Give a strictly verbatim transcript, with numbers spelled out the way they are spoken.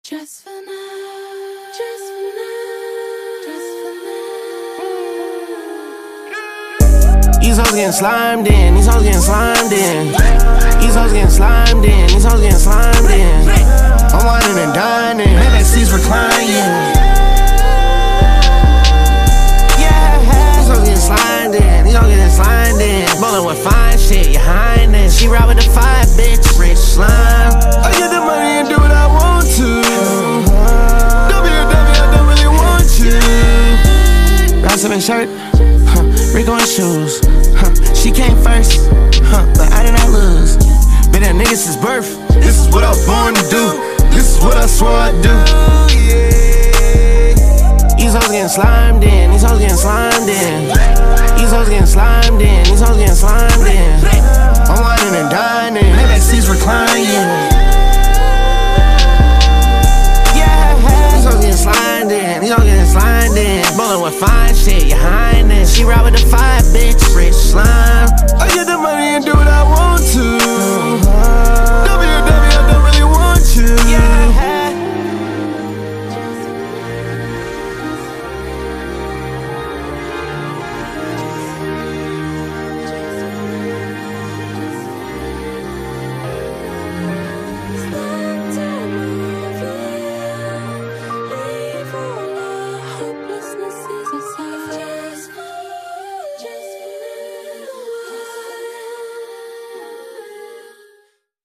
Just for now, just for now, just for now. These hoes getting slimed in, these hoes getting slimed in. These hoes getting slimed in, these hoes getting slimed in. I'm whining and dining, back seats reclining. Yeah, these hoes getting slimed in, these hoes getting slimed in. Ballin' with fine shit, your highness. She ride with the five, bitch, rich slime. I get the money and do what I want to. W W, I don't really want you. Gossipin' shirt, huh, Rico and shoes, huh, she came first, huh, but I did not lose. Been a nigga since birth, this is what I was born to do. This is what I swore I'd do. These hoes getting slimed in, these hoes getting slimed in. These hoes getting slimed in, these hoes getting slimed in. I'm whining and dining, back seats reclining. Yeah, these hoes getting slimed in, these hoes getting slimed in. Ballin' with fine shit, your highness. She ride with the fire.